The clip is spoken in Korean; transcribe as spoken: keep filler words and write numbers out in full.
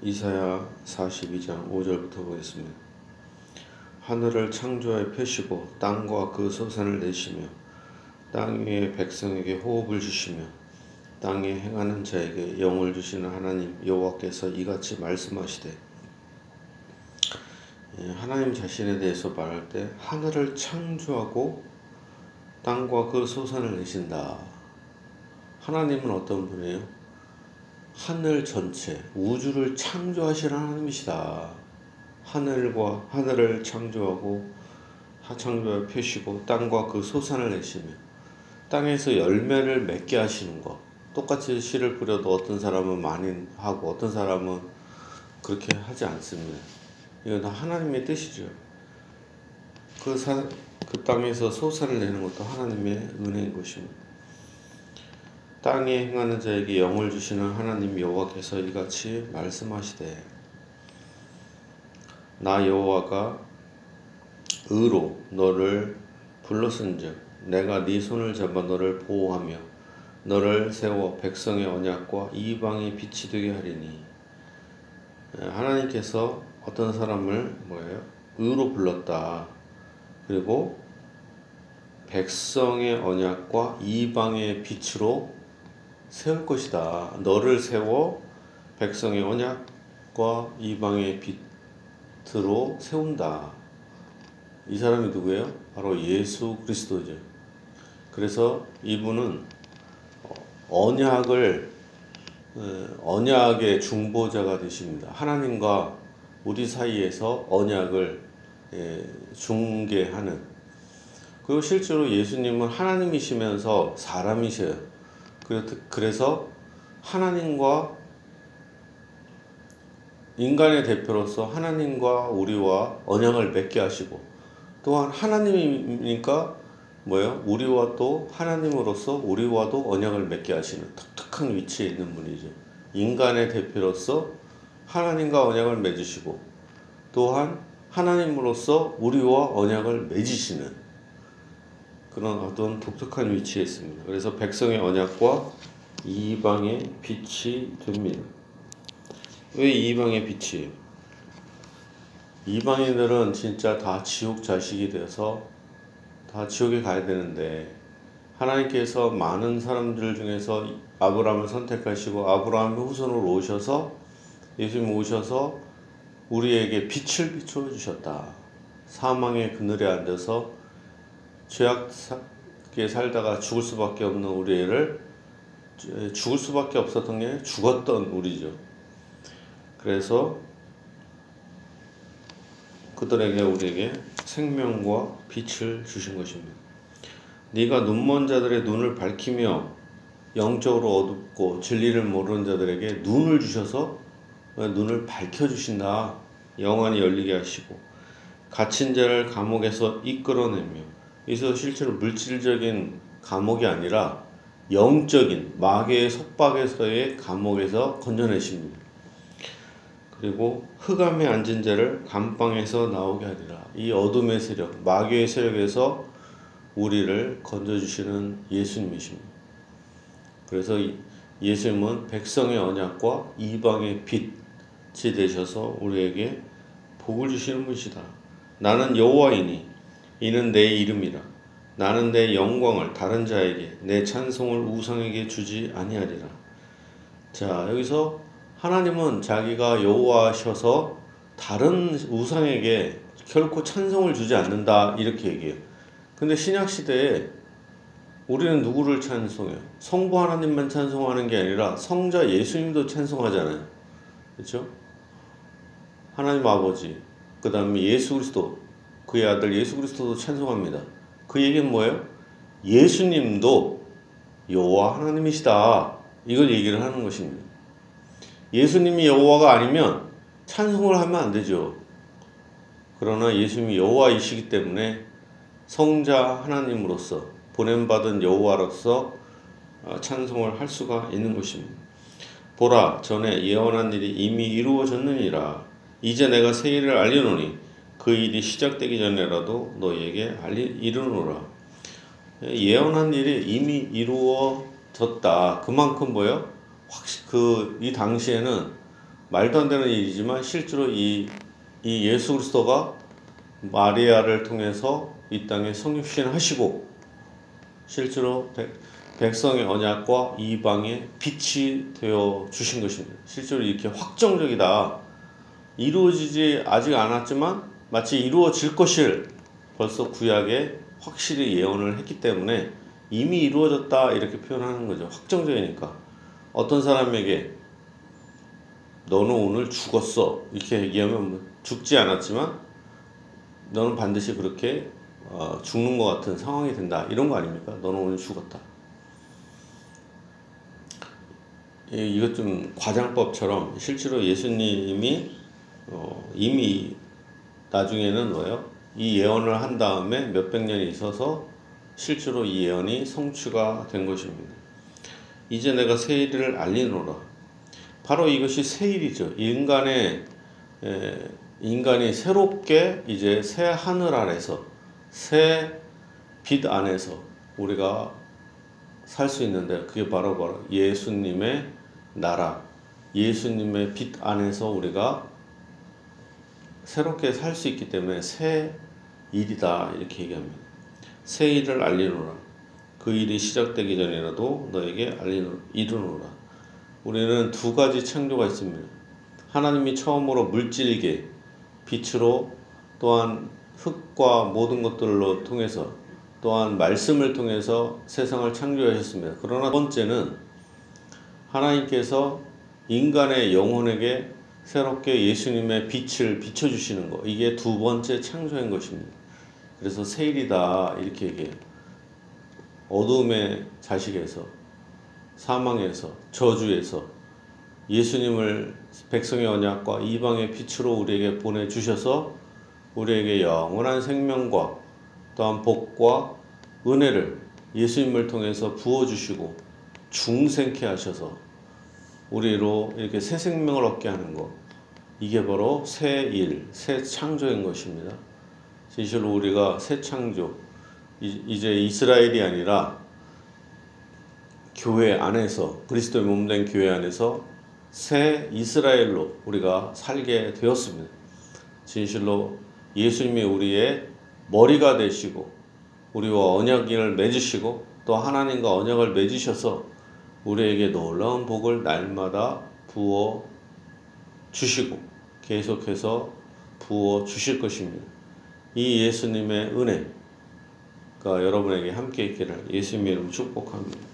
이사야 사십이 장 오 절부터 보겠습니다. 하늘을 창조하여 펴시고 땅과 그 소산을 내시며 땅 위의 백성에게 호흡을 주시며 땅에 행하는 자에게 영을 주시는 하나님 여호와께서 이같이 말씀하시되, 하나님 자신에 대해서 말할 때 하늘을 창조하고 땅과 그 소산을 내신다. 하나님은 어떤 분이에요? 하늘 전체, 우주를 창조하시는 하나님이시다. 하늘과 하늘을 창조하고 창조하여 펴시고 땅과 그 소산을 내시며 땅에서 열매를 맺게 하시는 것. 똑같이 씨를 뿌려도 어떤 사람은 많이 하고 어떤 사람은 그렇게 하지 않습니다. 이건 다 하나님의 뜻이죠. 그, 사, 그 땅에서 소산을 내는 것도 하나님의 은혜인 것입니다. 땅에 행하는 자에게 영을 주시는 하나님 여호와께서 이같이 말씀하시되, 나 여호와가 의로 너를 불렀은즉 내가 네 손을 잡아 너를 보호하며 너를 세워 백성의 언약과 이방의 빛이 되게 하리니. 하나님께서 어떤 사람을 뭐예요? 의로 불렀다. 그리고 백성의 언약과 이방의 빛으로 세울 것이다. 너를 세워 백성의 언약과 이방의 빛으로 세운다. 이 사람이 누구예요? 바로 예수 그리스도죠. 그래서 이분은 언약을 언약의 중보자가 되십니다. 하나님과 우리 사이에서 언약을 중개하는. 그리고 실제로 예수님은 하나님이시면서 사람이셔요. 그래서 하나님과 인간의 대표로서 하나님과 우리와 언약을 맺게 하시고, 또한 하나님이니까 뭐예요? 우리와 또 하나님으로서 우리와도 언약을 맺게 하시는 독특한 위치에 있는 분이죠. 인간의 대표로서 하나님과 언약을 맺으시고, 또한 하나님으로서 우리와 언약을 맺으시는 그런 어떤 독특한 위치에 있습니다. 그래서 백성의 언약과 이방의 빛이 됩니다. 왜 이방의 빛이에요? 이방인들은 진짜 다 지옥 자식이 되어서 다 지옥에 가야 되는데, 하나님께서 많은 사람들 중에서 아브라함을 선택하시고 아브라함의 후손으로 오셔서 예수님 오셔서 우리에게 빛을 비춰 주셨다. 사망의 그늘에 앉아서 죄악하게 살다가 죽을 수밖에 없는 우리를 죽을 수밖에 없었던 게 죽었던 우리죠. 그래서 그들에게 우리에게 생명과 빛을 주신 것입니다. 네가 눈먼 자들의 눈을 밝히며 영적으로 어둡고 진리를 모르는 자들에게 눈을 주셔서 눈을 밝혀주신다. 영안이 열리게 하시고 갇힌 자를 감옥에서 이끌어내며, 그래서 실제로 물질적인 감옥이 아니라 영적인 마귀의 속박에서의 감옥에서 건져내십니다. 그리고 흑암에 앉은 자를 감방에서 나오게 하리라. 이 어둠의 세력, 마귀의 세력에서 우리를 건져주시는 예수님이십니다. 그래서 예수님은 백성의 언약과 이방의 빛이 되셔서 우리에게 복을 주시는 분이시다. 나는 여호와이니 이는 내 이름이라. 나는 내 영광을 다른 자에게 내 찬송을 우상에게 주지 아니하리라. 자, 여기서 하나님은 자기가 여호와셔서 다른 우상에게 결코 찬송을 주지 않는다, 이렇게 얘기해요. 근데 신약 시대에 우리는 누구를 찬송해요? 성부 하나님만 찬송하는 게 아니라 성자 예수님도 찬송하잖아요. 그렇죠? 하나님 아버지, 그 다음에 예수 그리스도, 그의 아들 예수 그리스도도 찬송합니다. 그 얘기는 뭐예요? 예수님도 여호와 하나님이시다, 이걸 얘기를 하는 것입니다. 예수님이 여호와가 아니면 찬송을 하면 안 되죠. 그러나 예수님이 여호와이시기 때문에 성자 하나님으로서 보냄받은 여호와로서 찬송을 할 수가 있는 것입니다. 보라, 전에 예언한 일이 이미 이루어졌느니라. 이제 내가 새 일을 알리노니 그 일이 시작되기 전에라도 너희에게 알리, 이르노라. 예언한 일이 이미 이루어졌다. 그만큼 뭐예요? 확실 그 이 당시에는 말도 안 되는 일이지만 실제로 이, 이 예수 그리스도가 마리아를 통해서 이 땅에 성육신을 하시고 실제로 백, 백성의 언약과 이방의 빛이 되어 주신 것입니다. 실제로 이렇게 확정적이다. 이루어지지 아직 않았지만 마치 이루어질 것을 벌써 구약에 확실히 예언을 했기 때문에 이미 이루어졌다 이렇게 표현하는 거죠. 확정적이니까. 어떤 사람에게 너는 오늘 죽었어 이렇게 얘기하면 죽지 않았지만 너는 반드시 그렇게 어, 죽는 것 같은 상황이 된다 이런 거 아닙니까? 너는 오늘 죽었다. 이것 좀 과장법처럼 실제로 예수님이 어, 이미 나중에는 뭐예요? 이 예언을 한 다음에 몇백 년이 있어서 실제로 이 예언이 성취가 된 것입니다. 이제 내가 새 일을 알리노라. 바로 이것이 새 일이죠. 인간의 에, 인간이 새롭게 이제 새 하늘 아래서 새 빛 안에서 우리가 살 수 있는데 그게 바로 바로 예수님의 나라, 예수님의 빛 안에서 우리가 새롭게 살 수 있기 때문에 새 일이다 이렇게 얘기합니다. 새 일을 알리노라. 그 일이 시작되기 전이라도 너에게 알리노라, 이르노라. 우리는 두 가지 창조가 있습니다. 하나님이 처음으로 물질계, 빛으로 또한 흙과 모든 것들로 통해서 또한 말씀을 통해서 세상을 창조하셨습니다. 그러나 두 번째는 하나님께서 인간의 영혼에게 새롭게 예수님의 빛을 비춰주시는 것. 이게 두 번째 창조인 것입니다. 그래서 새 일이다 이렇게 얘기해요. 어둠의 자식에서 사망에서 저주에서 예수님을 백성의 언약과 이방의 빛으로 우리에게 보내주셔서 우리에게 영원한 생명과 또한 복과 은혜를 예수님을 통해서 부어주시고 중생케 하셔서 우리로 이렇게 새 생명을 얻게 하는 것. 이게 바로 새 일, 새 창조인 것입니다. 진실로 우리가 새 창조, 이제 이스라엘이 아니라 교회 안에서 그리스도의 몸된 교회 안에서 새 이스라엘로 우리가 살게 되었습니다. 진실로 예수님이 우리의 머리가 되시고 우리와 언약을 맺으시고 또 하나님과 언약을 맺으셔서 우리에게 놀라운 복을 날마다 부어 주시고 계속해서 부어 주실 것입니다. 이 예수님의 은혜가 여러분에게 함께 있기를 예수님의 이름으로 축복합니다.